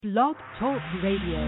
Blog Talk Radio.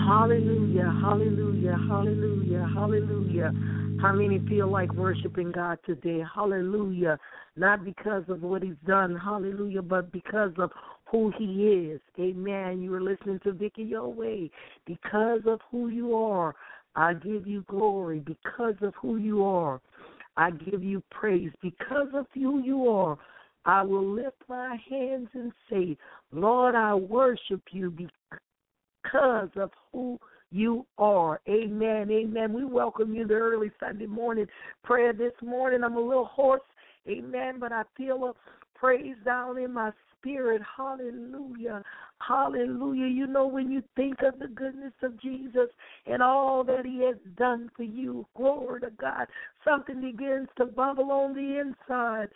Hallelujah, hallelujah, hallelujah, hallelujah. How many feel like worshiping God today? Hallelujah. Not because of what he's done, hallelujah, but because of who he is. Amen. You are listening to Vicky Your Way. Because of who you are, I give you glory. Because of who you are, I give you praise. Because of who you are, I will lift my hands and say, Lord, I worship you because of who you are. Amen, amen. We welcome you to early Sunday morning prayer this morning. I'm a little hoarse, amen, but I feel a praise down in my spirit. Hallelujah, hallelujah. You know, when you think of the goodness of Jesus and all that he has done for you, glory to God, something begins to bubble on the inside.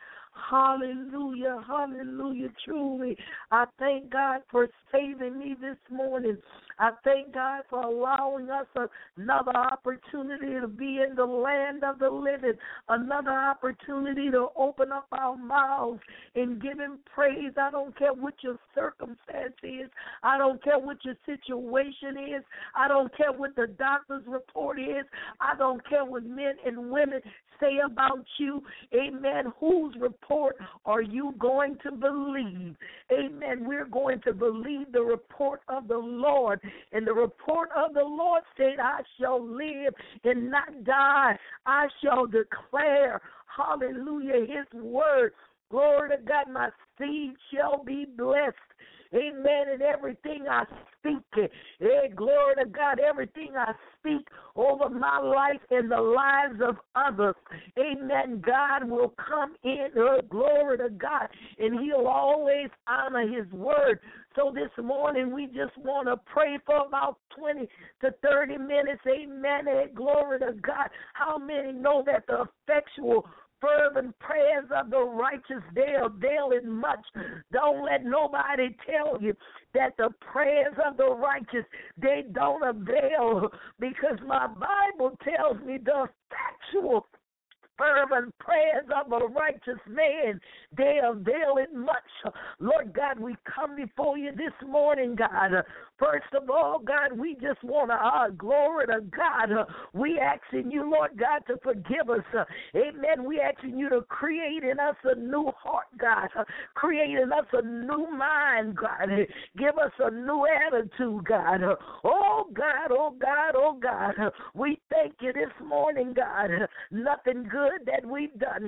Hallelujah, hallelujah, truly. I thank God for saving me this morning. I thank God for allowing us another opportunity to be in the land of the living, another opportunity to open up our mouths and give him praise. I don't care what your circumstance is. I don't care what your situation is. I don't care what the doctor's report is. I don't care what men and women say about you. Amen. Whose report are you going to believe? Amen. We're going to believe the report of the Lord. And the report of the Lord said, I shall live and not die. I shall declare, hallelujah, his word. Glory to God, my seed shall be blessed. Amen. And everything I speak, glory to God, everything I speak over my life and the lives of others, amen, God will come in, glory to God, and he'll always honor his word. So this morning we just want to pray for about 20 to 30 minutes, amen, and glory to God. How many know that the effectual fervent prayers of the righteous, they avail it much. Don't let nobody tell you that the prayers of the righteous, they don't avail, because my Bible tells me the effectual fervent prayers of a righteous man, they avail it much. Lord God, we come before you this morning, God. First of all, God, we just want to, glory to God. We asking you, Lord God, to forgive us. Amen. We asking you to create in us a new heart, God. Create in us a new mind, God. Give us a new attitude, God. Oh, God, oh, God, oh, God. We thank you this morning, God. Nothing good that we've done,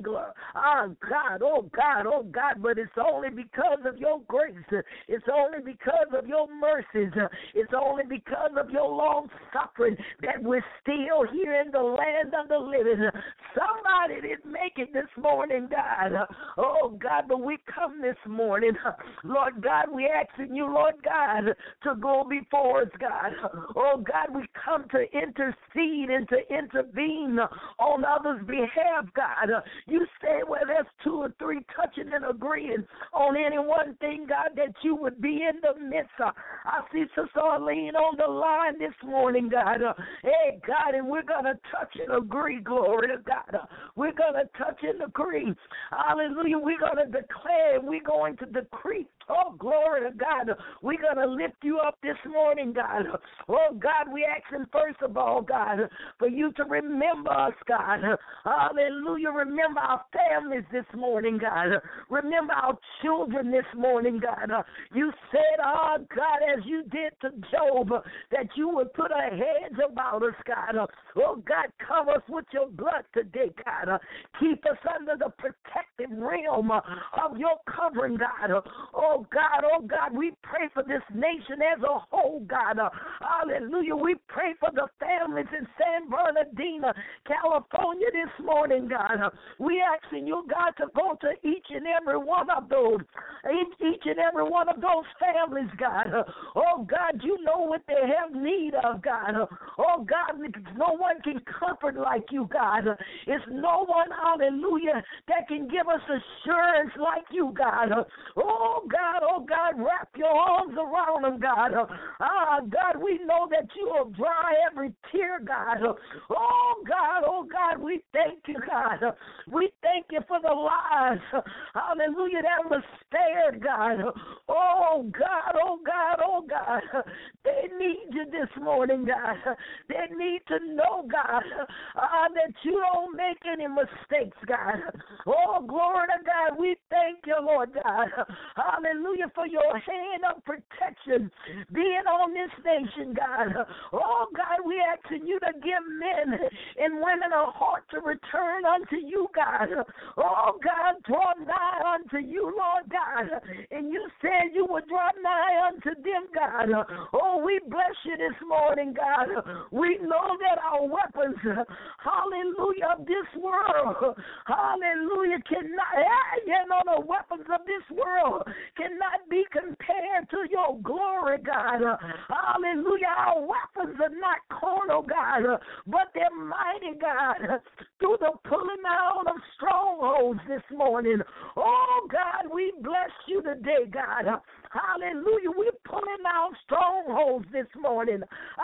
oh God, oh God, oh God, but it's only because of your grace. It's only because of your mercies. It's only because of your long suffering that we're still here in the land of the living. Somebody didn't make it this morning, God. Oh God, but we come this morning, Lord God, we asking you, Lord God, to go before us, God. Oh God, we come to intercede and to intervene on others' behalf, God. You say where there's 2 or 3 touching and agreeing on any one thing, God, that you would be in the midst. I see Sister Arlene on the line this morning, God. Hey, God, and we're going to touch and agree, glory to God. We're going to touch and agree. Hallelujah. We're going to declare, we're going to decree. Oh, glory to God. We're going to lift you up this morning, God. Oh, God, we asking first of all, God, for you to remember us, God. Hallelujah. Remember our families this morning, God. Remember our children this morning, God. You said, oh, God, as you did to Job, that you would put a hedge about us, God. Oh, God, cover us with your blood today, God. Keep us under the protective realm of your covering, God. Oh, God, we pray for this nation as a whole, God. Hallelujah. We pray for the families in San Bernardino, California this morning, God. We asking you, God, to go to each and every one of those, each and every one of those families, God. Oh, God, you know what they have need of, God. Oh, God, no one can comfort like you, God. It's no one, hallelujah, that can give us assurance like you, God. Oh, God, wrap your arms around them, God. God, we know that you will dry every tear, God. Oh, God, we thank you, God. We thank you for the lives, hallelujah, that was spared, God. Oh, God, oh, God, oh, God. They need you this morning, God. They need to know, God, that you don't make any mistakes, God. Oh, glory to God. We thank you, Lord God. Hallelujah, for your hand of protection being on this nation, God. Oh, God, we asking you to give men and women a heart to return unto you, God. Oh, God, draw nigh unto you, Lord God. And you said you would draw nigh unto them, God. Oh, we bless you this morning, God. We know that our weapons, hallelujah, of this world, hallelujah, the weapons of this world cannot be compared to your glory, God. Hallelujah, our weapons are not carnal, God, but they're mighty, God, through the pulling out of strongholds this morning. Oh, God, we bless you today, God. Hallelujah, we're pulling out strongholds this morning.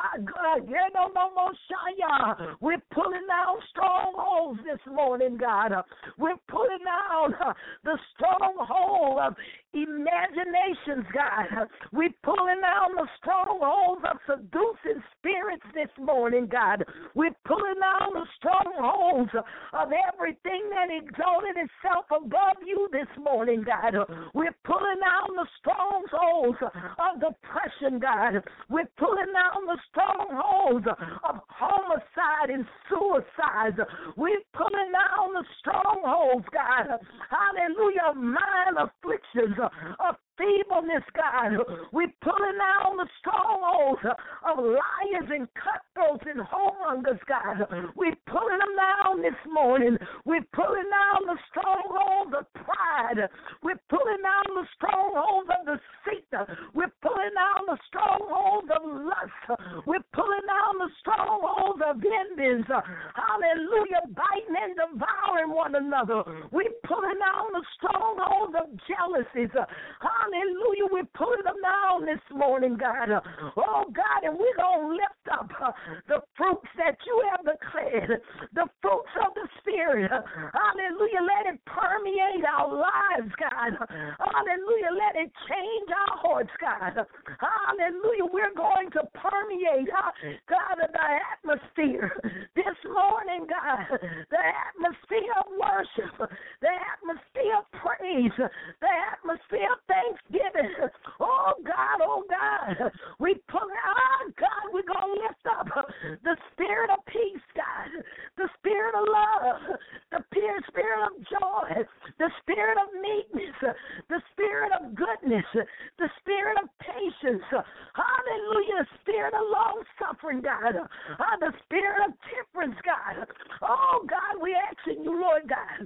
We're pulling out strongholds this morning, God. We're pulling out the stronghold of imaginations, God. We're pulling out the strongholds of seducing spirits this morning, God. We're pulling out the strongholds of everything that exalted itself above you this morning, God. We're pulling out the strongholds of depression, God. We're pulling out the strongholds of homicide and suicide. We're pulling out the strongholds, God. Hallelujah, mind afflictions, of feebleness, God. We're pulling out the strongholds of liars and cutthroats and whoremongers, God. We're pulling them down this morning. We're pulling down the strongholds of pride. We're pulling down the strongholds of deceit. We're pulling down the strongholds of lust. We're pulling down the strongholds of envy. Hallelujah, biting and devouring one another. We're pulling down the strongholds of jealousies. Hallelujah, we're pulling them down this morning, God. Oh, God, and we're going to lift up the fruits that you have declared, the fruits of the Spirit. Hallelujah, let it permeate our lives, God. Hallelujah, let it change our hearts, God. Hallelujah, we're going to permeate, God, the atmosphere this morning, God. The atmosphere of worship, the atmosphere of praise, the atmosphere of thanksgiving. Oh, God, oh, God. We pull out, God, we're going to lift up the spirit of peace, God, the spirit of love, the spirit of joy, the spirit of meekness, the spirit of goodness, the spirit of patience. Hallelujah, the spirit of long-suffering, God, the spirit of temperance, God. Oh, God, we asking you, Lord God,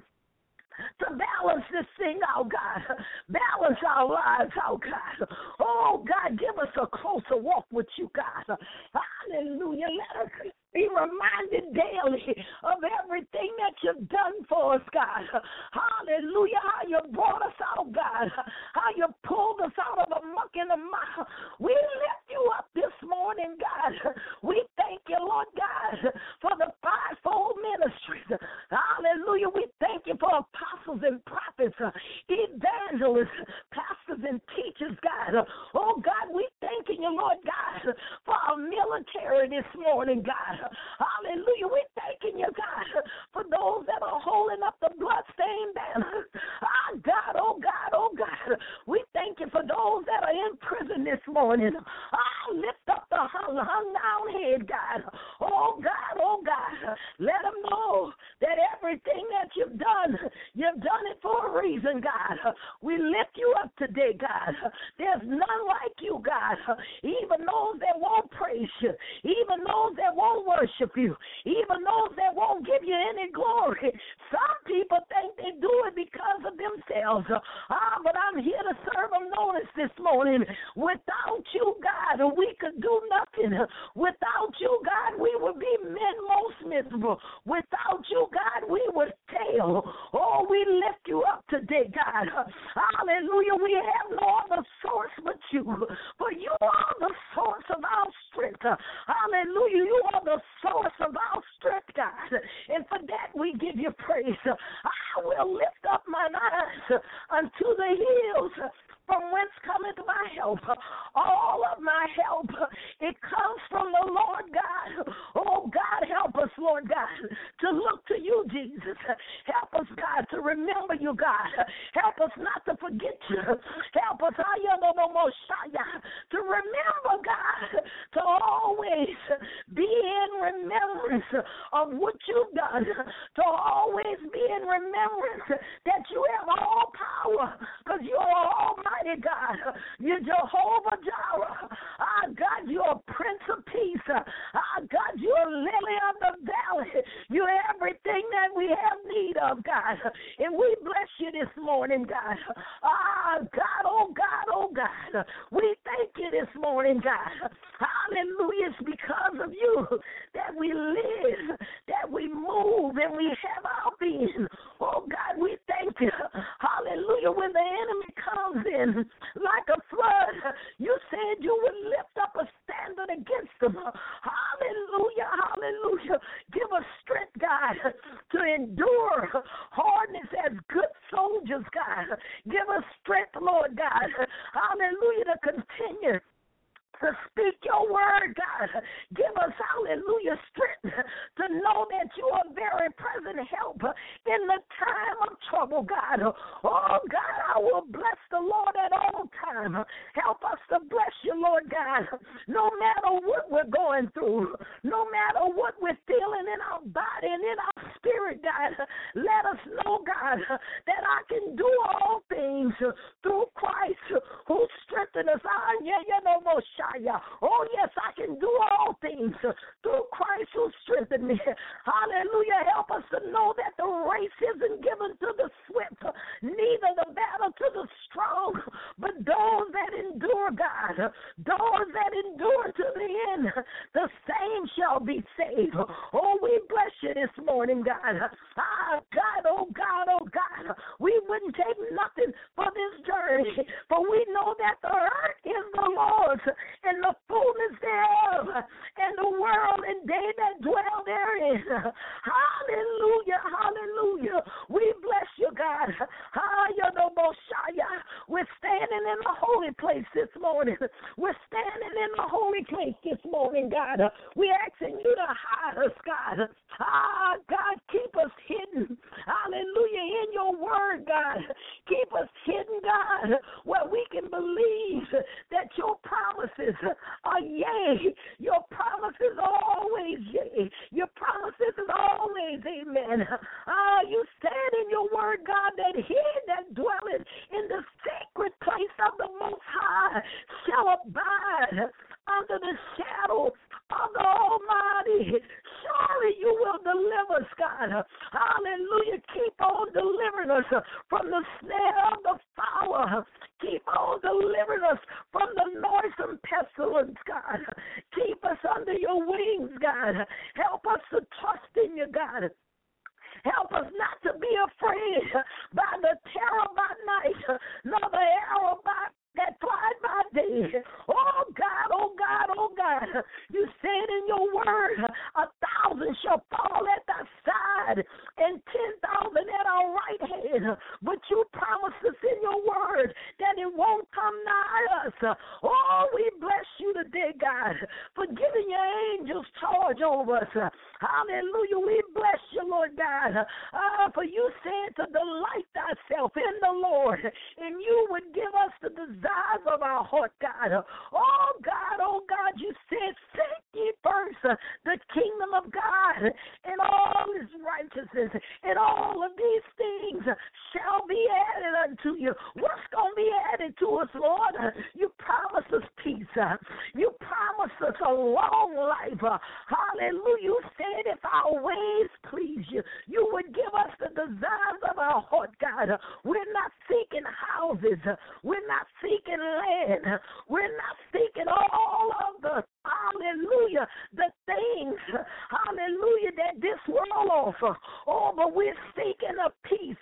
to balance this thing out, God. Balance our lives out, God. Oh, God, give us a closer walk with you, God. Hallelujah. Let us be reminded daily of everything that you've done for us, God. Hallelujah. How you brought us out, God. How you pulled us out of the muck and the mire. We lift you up this morning, God. We thank you, Lord God, for the fivefold ministries. Hallelujah. We thank you for apostles and prophets, evangelists, pastors and teachers, God. Oh, God, we thanking you, Lord God, for our military this morning, God. Hallelujah. We're thanking you, God, for those that are holding up the bloodstained banner. God, oh, God, oh, God. We thank you for those that are in prison this morning. Lift up the hung down head, God. Oh, God, oh, God. Let them know that everything that you've done it for a reason, God. We lift you up today, God. There's none like you, God. Even those that won't praise you, even those that won't worship you, even those that won't give you any glory. Some people think they do it because of themselves. But I'm here to serve them notice this morning. Without you, God, we could do nothing. Without you, God, we would be most miserable. Without you, God, we would fail. Oh, we lift you up today, God. Hallelujah. We have no other source but you. For you are the source of our strength. Hallelujah. You are the source of our strength, God. And for that, we give you praise. will lift up mine eyes unto the hills, from whence cometh my help. All of my help, it comes from the Lord God. Oh, God, help us, Lord God, to look to you, Jesus. Help us, God, to remember you, God. Help us not to forget you. Help us, to remember, God, to always be in remembrance of what you've done, to always be in remembrance that you have all power, because you are almighty God. You're Jehovah Jireh. God, you're a Prince of Peace. God, you're a lily of the valley. You're everything that we have need of, God. And we bless you this morning, God. God, oh God, oh God. We thank you this morning, God. Hallelujah. It's because of you that we live, that we move, and we have our being. Oh God, we thank you. Hallelujah. When the enemy comes in like a flood, you said you would lift up a standard against them. Hallelujah. Hallelujah. Give us strength, God, to endure hardness as good soldiers, God. Give us strength, Lord God. Hallelujah. To continue to speak your word, God. Give us, hallelujah, strength to know that you are very present help in the time of trouble, God. Oh, God, I will bless the Lord at all times. Help us to bless you, Lord God, no matter what we're going through, no matter what we're feeling in our body and in our spirit, God. Let us know, God, that I can do all things through Christ who strengthens us. Oh, yes, I can do all things through Christ who strengthens me. Hallelujah. Help us to know that the race isn't given to the swift, neither the battle to the strong, but those that endure, God, those that endure to the end, the same shall be saved. Oh, we bless you this morning, God. God, oh God, oh God. We wouldn't take nothing for this journey, for we know that the earth is the Lord's, and the fullness thereof, and the world and they that dwell therein. Hallelujah, hallelujah. We bless you, God. We're standing in the holy place this morning. We're standing in the holy place this morning, God. We're asking you to hide us, God. God, keep us hidden. Hallelujah, in your word, God. Keep us hidden, God, where we can believe that your promises are yea. Your promises are always yea. Your promises is always amen. You said in your word, God, that he that dwelleth in the sacred place of the Most High shall abide under the shadow of the Almighty. Surely you will deliver us, God. Hallelujah. Keep on delivering us from the snare of the fowler. Keep on delivering us from the noisome pestilence, God. Keep us under your wings, God. Help us to trust in you, God. Help us not to be afraid by the terror by night, nor the arrow that flies by day. Oh, God, oh, God, oh, God. You said in your word, 1,000 shall fall at thy side and 10,000 at our right hand. But you promised us in your word that it won't come nigh us. Oh, we bless you today, God, for giving your angels charge over us. Hallelujah. We bless you, Lord God. For you said to delight thyself in the Lord, and you would give us the desires of our heart, God. Oh, God, you said, seek ye first the kingdom of God and all his righteousness, and all of these things shall be added unto you. What's going to be added to us, Lord? You promised us peace. You promised us a long life. Hallelujah. You said if our ways please you, you would give us the desires of our heart, God. We're not seeking houses. We're not seeking land. We're not seeking all of the, hallelujah, the things, hallelujah, that this world offers. Oh, but we're seeking a peace,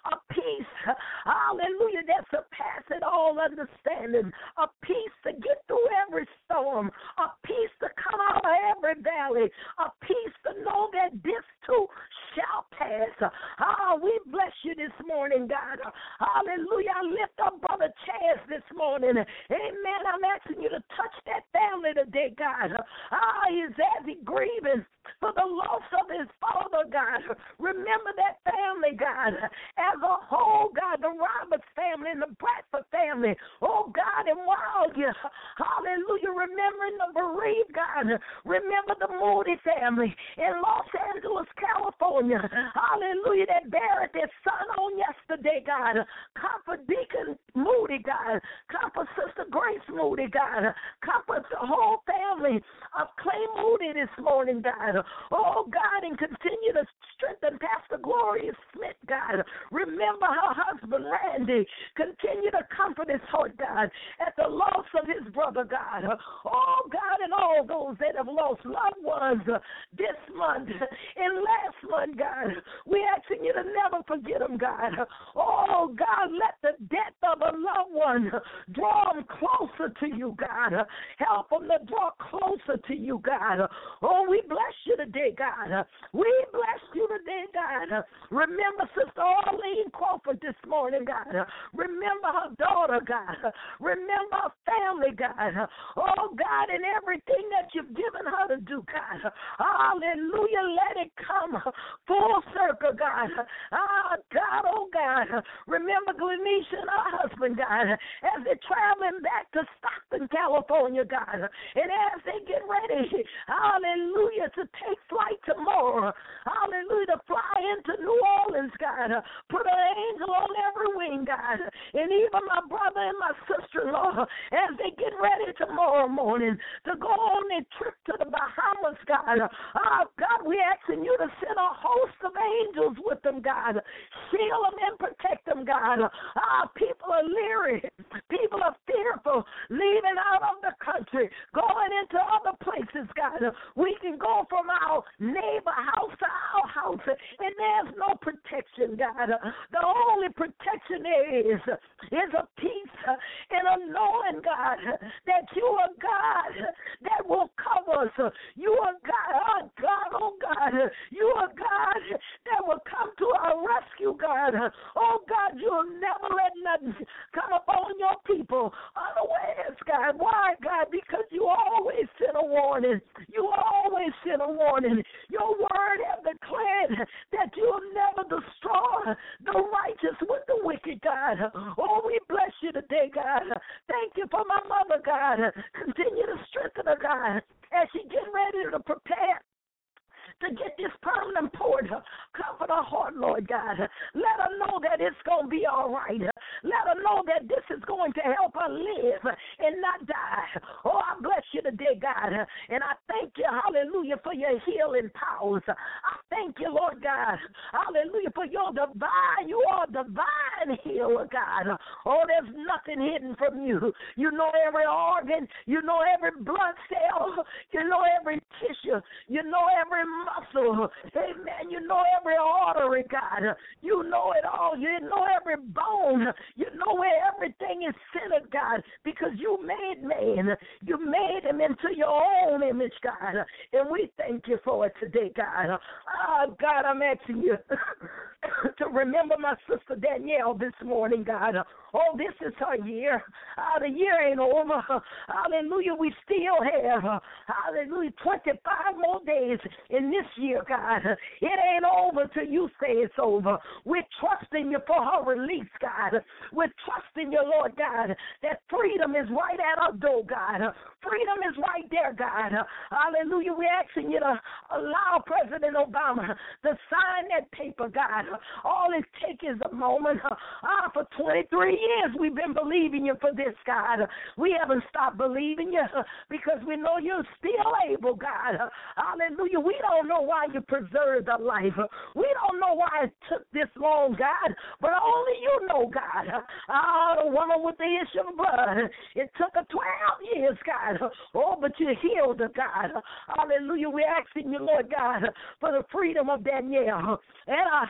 hallelujah, that surpasses all understanding, a peace to get through every storm, a peace to come out of every valley, a peace to know that this too shall Taz. We bless you this morning, God. Hallelujah. I lift up Brother Chaz this morning. Amen. I'm asking you to touch that family today, God. He's as he grieving for the loss of his father, God. Remember that family, God, as a whole, God, the Roberts family and the Bradford family. Oh, God, and while you, hallelujah, remembering the bereaved, God, remember the Moody family in Los Angeles, California. Hallelujah, that buried their son on yesterday, God. Comfort Deacon Moody, God. Comfort Sister Grace Moody, God. Comfort the whole family of Clay Moody this morning, God. Oh, God, and continue to strengthen Pastor Gloria Smith, God. Remember her husband, Randy. Continue to comfort his heart, God, at the loss of his brother, God. Oh, God, and all those that have lost loved ones this month and last month, God. We asking you to never forget them, God. Oh, God, let the death of a loved one draw them closer to you, God. Help them to draw closer to you, God. Oh, we bless you today, God. We bless you today, God. Remember Sister Arlene Crawford this morning, God. Remember her daughter, God. Remember her family, God. Oh, God, and everything that you've given her to do, God. Hallelujah. Let it come full circle, God. God, oh, God. Remember Glenisha and her husband, God, as they're traveling back to Stockton, California, God. And as they get ready, hallelujah, to take flight tomorrow, hallelujah, to fly into New Orleans, God. Put an angel on every wing, God. And even my brother and my sister-in-law, as they get ready tomorrow morning to go on their trip to the Bahamas, God. God, we asking you to send a host of angels with them, God. Shield them and protect them, God. People are leery. People are fearful, leaving out of the country, going into other places, God. We can go from our neighbor house to our house, and there's no protection, God. The only protection there is a peace and a knowing, God, that you are God that will cover us. You are God, oh God. You are God that will come to our rescue, God. Oh God, you'll never let nothing come upon your people unawares, God. Why, God? Because you always send a warning. You always send a warning. Your word has declared that you'll never destroy the righteous with the wicked, God. Oh, we bless you today, God. Thank you for my mother, God. Continue to strengthen her, God, as she get ready to prepare to get this permanent port. Comfort her heart, Lord God. Let her know that it's going to be all right. Let her know that this is going to help her live and not die. Oh, I bless you today, God. And I thank you, hallelujah, for your healing powers. I thank you, Lord God. Hallelujah, for your divine. You are divine healer, God. Oh, there's nothing hidden from you. You know every organ. You know every blood cell. You know every tissue. You know every muscle. Amen. You know every artery, God. You know it all. You know every bone. You know where everything is centered, God, because you made man. You made him into your own image, God. And we thank you for it today, God. God, I'm asking you to remember my sister Danielle this morning, God. Oh, this is her year. The year ain't over. Hallelujah. We still have, hallelujah, 25 more days in this year, God. It ain't over till you say it's over. We're trusting you for her release, God. We're trusting you, Lord God, that freedom is right at our door, God. Freedom is right there, God. Hallelujah. We're asking you to allow President Obama to sign that paper, God. All it takes is a moment. For 23 years we've been believing you for this, God. We haven't stopped believing you because we know you're still able, God. Hallelujah. We don't know why you preserved her life. We don't know why it took this long, God, but only you know, God. The woman with the issue of blood, it took her 12 years, God. Oh, but you healed her, God. Hallelujah. We're asking you, Lord God, for the freedom of Danielle and her husband,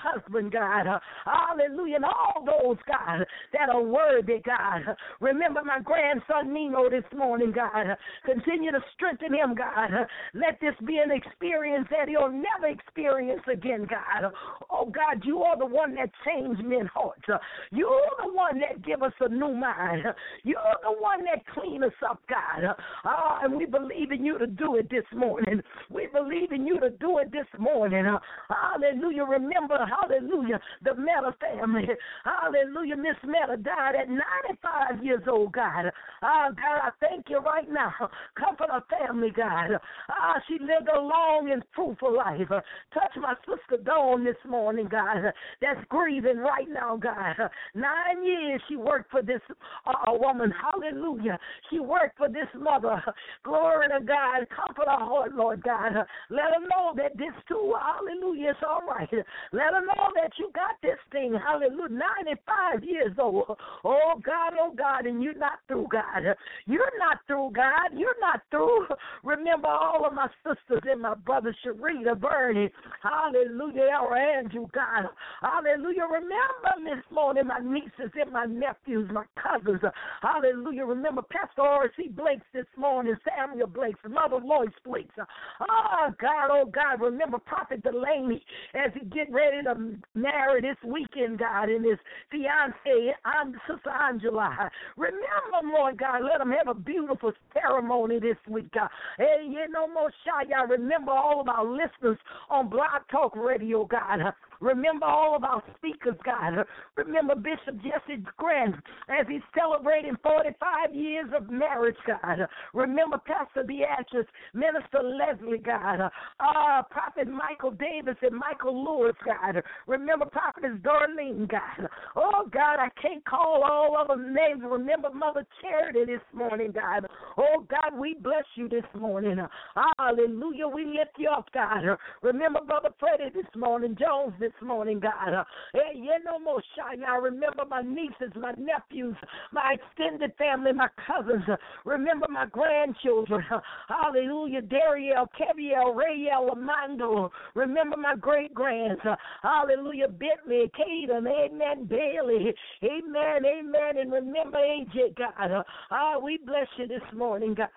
children, God. Hallelujah. And all those, God, that are worthy, God. Remember my grandson Nino this morning, God. Continue to strengthen him, God. Let this be an experience that he'll never experience again, God. Oh, God, you are the one that changed men's hearts. You're the one that give us a new mind. You're the one that clean us up, God. And we believe in you to do it this morning. We believe in you to do it this morning. Hallelujah. Remember, hallelujah, the Meta family. Hallelujah. Miss Meta died at 95 years old, God. God, I thank you right now. Comfort her family, God. She lived a long and fruitful life. Touch my sister Dawn this morning, God, that's grieving right now, God. 9 years she worked for this woman. Hallelujah. She worked for this mother. Glory to God. Comfort her heart, Lord God. Let her know that this too, hallelujah, is all right. Let her know that you got this thing. Hallelujah. 95 years old. Oh, God, and you're not through, God. You're not through, God. You're not through. Remember all of my sisters and my brothers, Sharita, Bernie. Hallelujah. Our Andrew, God. Hallelujah. Remember this morning my nieces and my nephews, my cousins. Hallelujah. Remember Pastor R.C. Blakes this morning, Samuel Blakes, Mother Lois Blakes. Oh, God. Remember Prophet Delaney as he get ready to marry this weekend, God, and his fiancée, Sister Angela. Remember, Lord God, let them have a beautiful ceremony this week, God. Hey, no more shy, y'all. Remember all of our listeners on Blog Talk Radio, God. Remember all of our speakers, God. Remember Bishop Jesse Grant as he's celebrating 45 years of marriage, God. Remember Pastor Beatrice, Minister Leslie, God. Prophet Michael Davis and Michael Lewis, God. Remember Prophetess Darlene, God. Oh, God, I can't call all of them names. Remember Mother Charity this morning, God. Oh, God, we bless you this morning. Hallelujah. We lift you up, God. Remember Brother Freddie this morning, Jones this morning, God. Hey, no more shy. I remember my nieces, my nephews, my extended family, my cousins. Remember my grandchildren. Hallelujah. Dariel, Keviel, Rayel, Amando. Remember my great-grands. Hallelujah. Bentley, Caden, amen, Bailey. Amen. And remember AJ, God. We bless you this morning, God.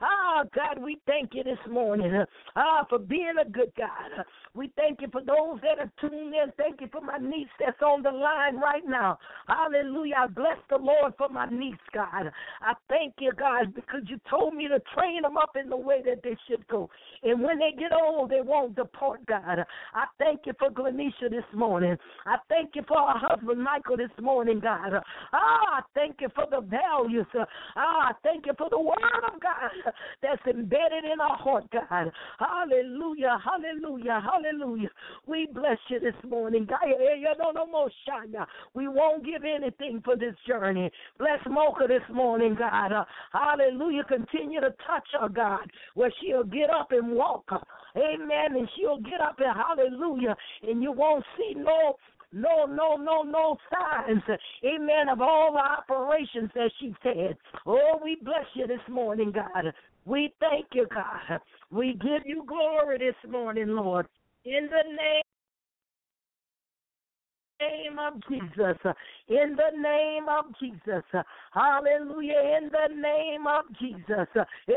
God, we thank you this morning for being a good God. We thank you for those that are tuned in. Thank you for my niece that's on the line right now. Hallelujah. I bless the Lord for my niece, God. I thank you, God, because you told me to train them up in the way that they should go. And when they get old, they won't depart, God. I thank you for Glanisha this morning. I thank you for her husband, Michael, this morning, God. I thank you for the values. I thank you for the word of God that's embedded in our heart, God. Hallelujah. We bless you this morning, God. We won't give anything for this journey. Bless Mocha this morning, God. Hallelujah. Continue to touch her, God, where she'll get up and walk. Amen. And she'll get up and hallelujah. And you won't see no signs, amen, of all the operations that she's had. Oh, we bless you this morning, God. We thank you, God. We give you glory this morning, Lord. In the name of Jesus, in the name of Jesus, hallelujah, in the name of Jesus.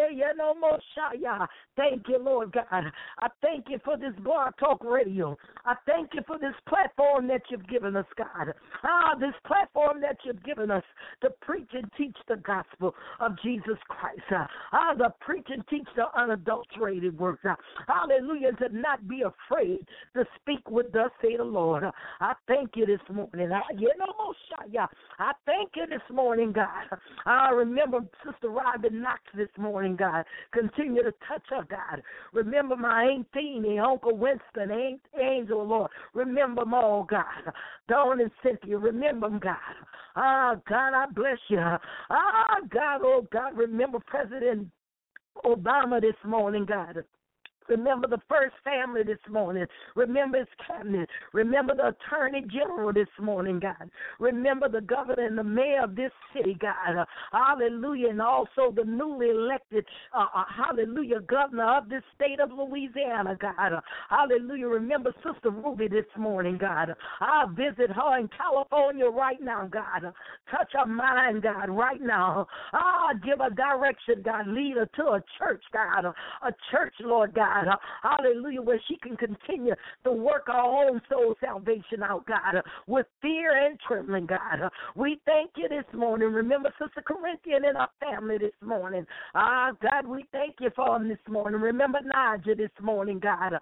Thank you, Lord God. I thank you for this Blog Talk Radio. I thank you for this platform that you've given us, God. This platform that you've given us to preach and teach the gospel of Jesus Christ. To preach and teach the unadulterated words. Hallelujah, to not be afraid to speak with us, say the Lord. I thank you this morning. I thank you this morning, God. I remember Sister Robin Knox this morning, God. Continue to touch her, God. Remember my Aunt Teeny, Uncle Winston, Aunt Angel, Lord. Remember them all, God. Dawn and Cynthia, remember them, God. God, I bless you. God, oh God, remember President Obama this morning, God. Remember the First Family this morning. Remember his cabinet. Remember the Attorney General this morning, God. Remember the governor and the mayor of this city, God. Hallelujah. And also the newly elected, hallelujah, governor of this state of Louisiana, God. Hallelujah. Remember Sister Ruby this morning, God. I'll visit her in California right now, God. Touch her mind, God, right now. Give her direction, God. Lead her to a church, God. A church, Lord God. Hallelujah, where she can continue to work her own soul salvation out, God, with fear and trembling, God. We thank you this morning. Remember Sister Corinthian and her family this morning. God, we thank you for them this morning. Remember Naja this morning, God.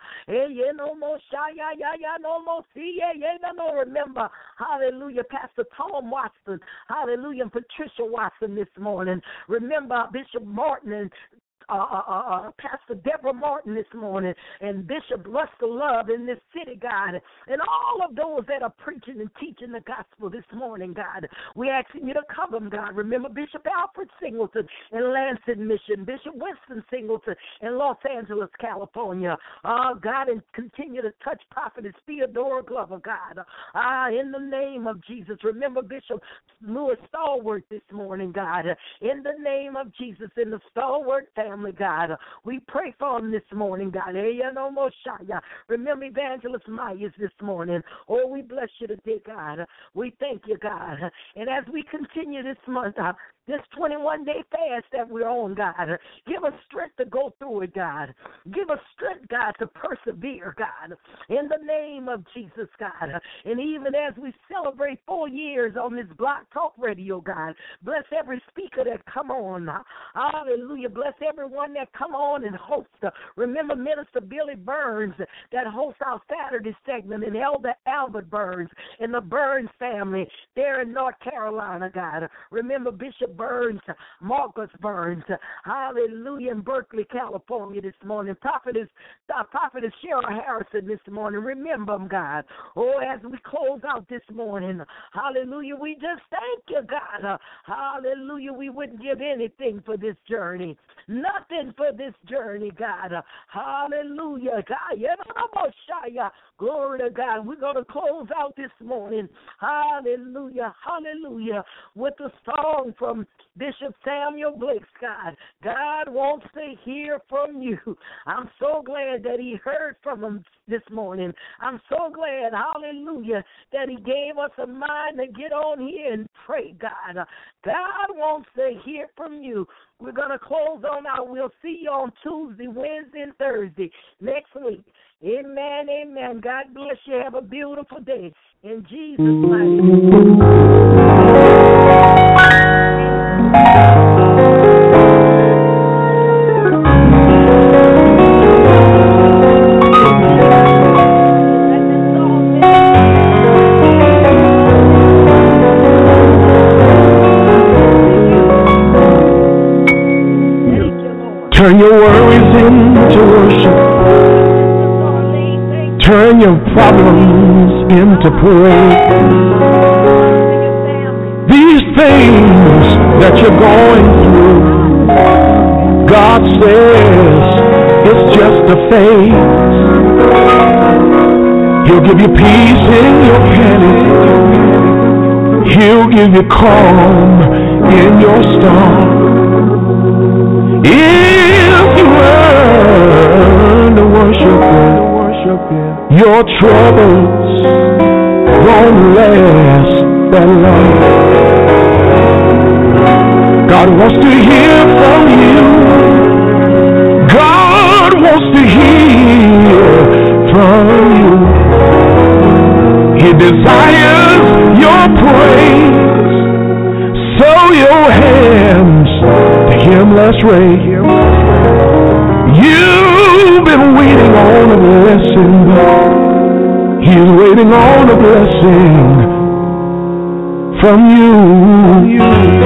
Remember, hallelujah, Pastor Tom Watson, hallelujah, and Patricia Watson this morning. Remember Bishop Martin and Pastor Deborah Martin this morning, and Bishop Luster Love in this city, God, and all of those that are preaching and teaching the gospel this morning, God. We asking you to cover them, God. Remember Bishop Alfred Singleton in Lansing, Michigan, Bishop Winston Singleton in Los Angeles, California. God, and continue to touch Prophetess Theodora Glover, God. In the name of Jesus. Remember Bishop Louis Stallworth this morning, God. In the name of Jesus, in the Stallworth family, God. We pray for them this morning, God. Remember Evangelist Myers this morning. Oh, we bless you today, God. We thank you, God. And as we continue this month, this 21-day fast that we're on, God, give us strength to go through it, God. Give us strength, God, to persevere, God, in the name of Jesus, God. And even as we celebrate 4 years on this Block Talk Radio, God, bless every speaker that come on. Hallelujah. Bless everyone that come on and host. Remember Minister Billy Burns that hosts our Saturday segment, and Elder Albert Burns and the Burns family there in North Carolina, God. Remember Bishop Burns, Marcus Burns, hallelujah, in Berkeley, California this morning. Prophetess Cheryl Harrison this morning. Remember them, God. Oh, as we close out this morning, hallelujah, we just thank you, God. Hallelujah, we wouldn't give anything for this journey. Nothing for this journey, God. Hallelujah, God. Glory to God. We're going to close out this morning. Hallelujah, hallelujah, with a song from Bishop Samuel Blake, God. God wants to hear from you. I'm so glad that he heard from him this morning. I'm so glad, hallelujah, that he gave us a mind to get on here and pray, God. God wants to hear from you. We're going to close on out. We'll see you on Tuesday, Wednesday, and Thursday next week. Amen, amen. God bless you. Have a beautiful day. In Jesus' name. Turn your worries into worship. Turn your problems into praise. These things that you're going through, God says it's just a phase. He'll give you peace in your panic. He'll give you calm in your storm. If you learn to worship Him, your troubles won't last that long. God wants to hear from you. God wants to hear from you. He desires your praise. So your hands to Him let's raise. You've been waiting on a blessing. He's waiting on a blessing from you.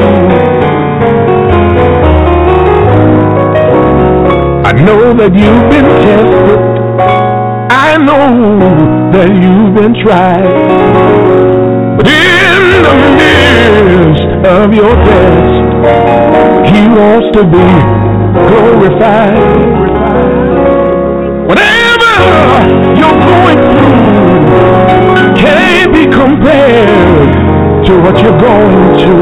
I know that you've been tested. I know that you've been tried. But in the midst of your test, He wants to be glorified. to what you're going to.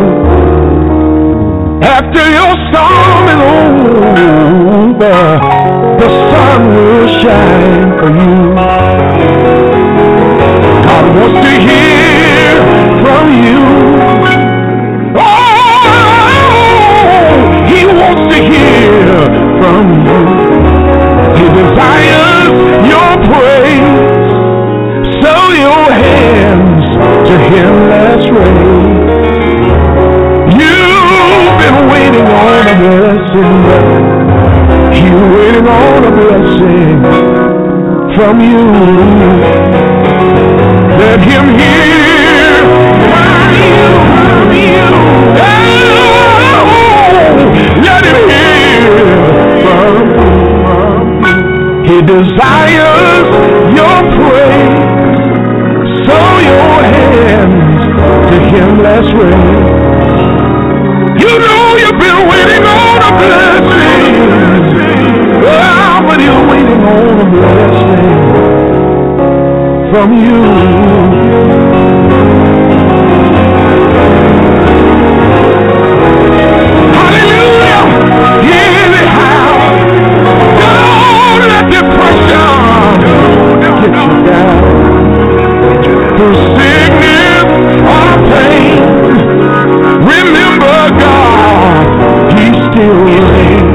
After your storm is over, the sun will shine for you. God wants to hear from you. Oh, He wants to hear from you. He desires your praise. So your hands to Him, let's raise. You've been waiting on a blessing. You're waiting on a blessing from you. Let Him hear from you. Oh, let Him hear from you. He desires your praise. So your hands to Him, let's raise. You know you've been waiting on a blessing. Oh, but you're waiting on a blessing from you. Hallelujah. Anyhow, don't let depression get you down. Through sickness or pain, remember God, He still reigns.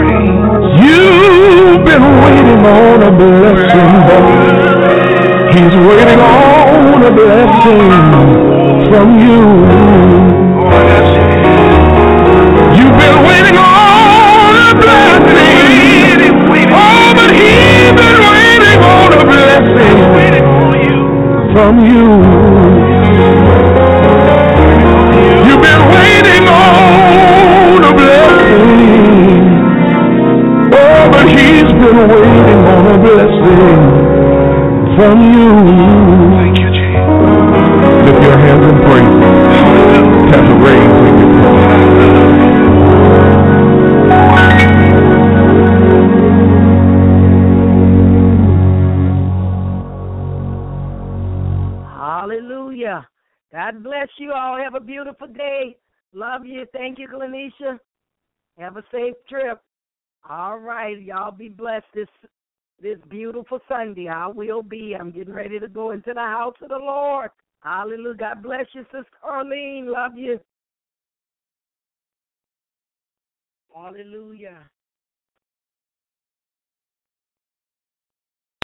You've been waiting on a blessing, but He's waiting on a blessing from you. You've been waiting on a blessing, oh, but He's been waiting on a blessing from you. You've been waiting on a blessing. Oh, but He's been waiting on a blessing from you. Thank you, Jesus. Lift your hands and praise Him. Have a raise in your Hallelujah. God bless you all. Have a beautiful day. Love you. Thank you, Glenisha. Have a safe trip. All right. Y'all be blessed this beautiful Sunday. I will be. I'm getting ready to go into the house of the Lord. Hallelujah. God bless you, Sister Arlene. Love you. Hallelujah.